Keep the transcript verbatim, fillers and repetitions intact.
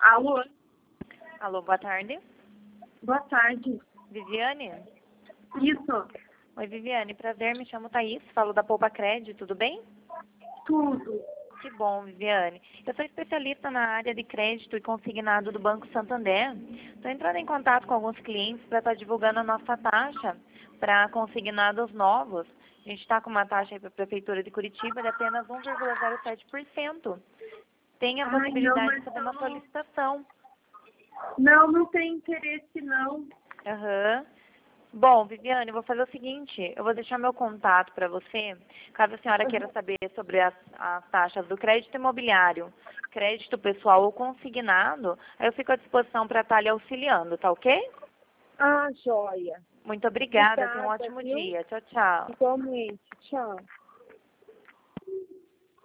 Alô? Alô, boa tarde. Boa tarde. Viviane? Isso, Oi, Viviane, prazer, me chamo Thaís, falo da Poupa Crédito, tudo bem? tudo. Que bom, Viviane. Eu sou especialista na área de crédito e consignado do Banco Santander. Estou entrando em contato com alguns clientes para estar divulgando a nossa taxa para consignados novos. A gente está com uma taxa aí para a Prefeitura de Curitiba de apenas um vírgula zero sete por cento. Tem a Ai, não, possibilidade mas de fazer eu uma não... solicitação. Não, não tem interesse, não. Aham. Bom, Viviane, eu vou fazer o seguinte, eu vou deixar meu contato para você, caso a senhora queira saber sobre as, as taxas do crédito imobiliário, crédito pessoal ou consignado, aí eu fico à disposição para estar lhe auxiliando, tá ok? Ah, joia. Muito obrigada, tenha um Obrigada, ótimo viu? dia. Tchau, tchau. Igualmente. Tchau.